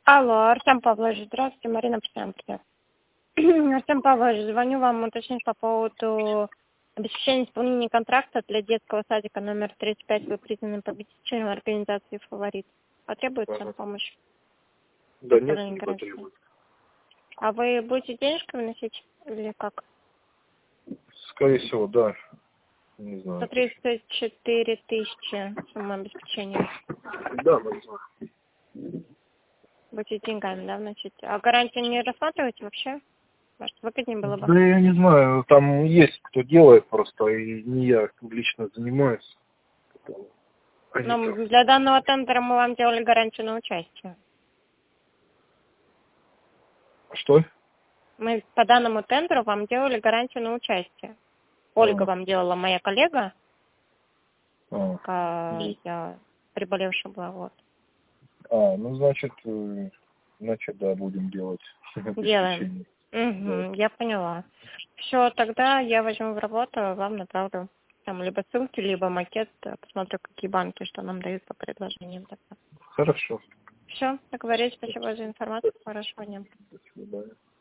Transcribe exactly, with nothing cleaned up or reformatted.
Алло, Артем Павлович, здравствуйте, Марина Пшенкина. Артем Павлович, звоню вам уточнить по поводу обеспечения исполнения контракта для детского садика номер тридцать пять. Вы признаны победителем организации «Фаворит». Потребуется Ага. помощь? Да нет, не потребуется. А вы будете денежки выносить или как? Скорее всего, да. Не сто знаю. тридцать четыре тысячи сумма обеспечения. Да, мы знаем. Будете деньгами, да, вносить? А гарантию не рассматриваете вообще? Может, выгоднее было бы? Да я не знаю, там есть кто делает просто, и не я лично занимаюсь. Они Но там- для данного тендера мы вам делали гарантию на участие. Что? Мы по данному тендеру вам делали гарантию на участие. Ольга А. вам делала, моя коллега, А, пока я приболевшая была, вот. а, ну значит, э, значит, да, будем делать. Делаем. Угу, я поняла. Все, тогда я возьму в работу, вам направлю там либо ссылки, либо макет, посмотрю, какие банки, что нам дают по предложениям. Хорошо. Все, договорились, спасибо за информацию, хорошего дня. До свидания.